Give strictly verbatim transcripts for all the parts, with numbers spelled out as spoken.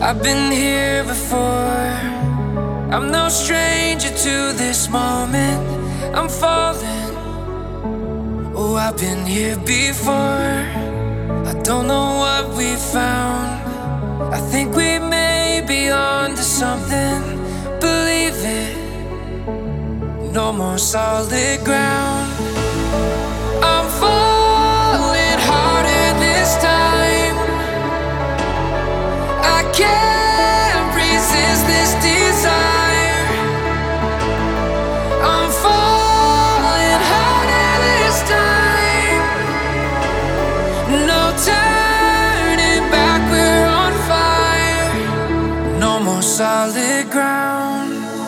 I've been here before. I'm no stranger to this moment. I'm falling. Oh, I've been here before. I don't know what we found. I think we may be on to something. Believe it. No more solid ground. I'm falling harder this time. I can't resist this desire. I'm falling harder this time. No turning back, we're on fire. No more solid ground.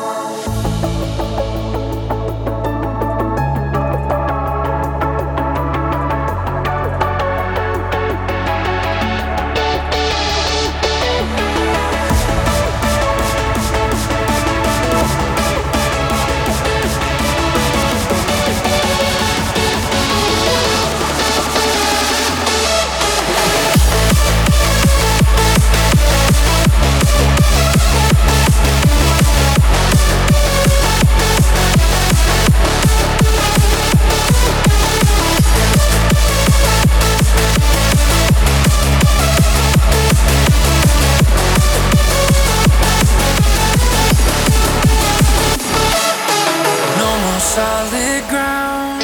Solid ground.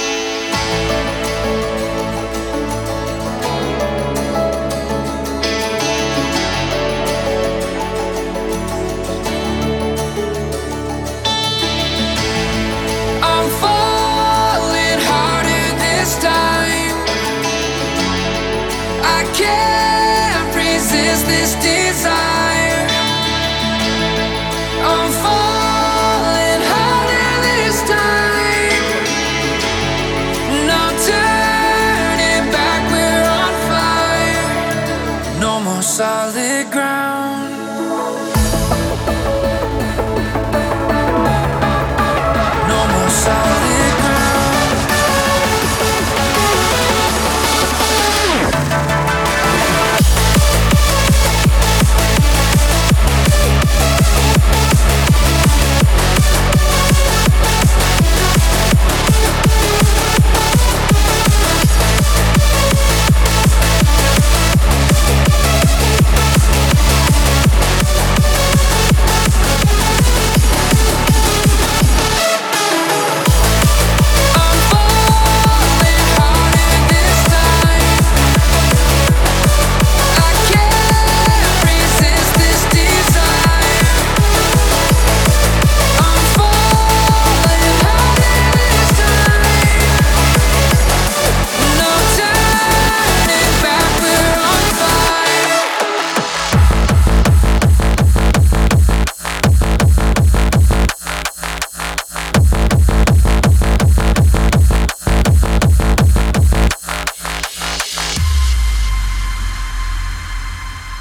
I'm falling harder this time. I can't resist this desire. I'm falling harder this time. No turning back, we're on fire. No more solid ground.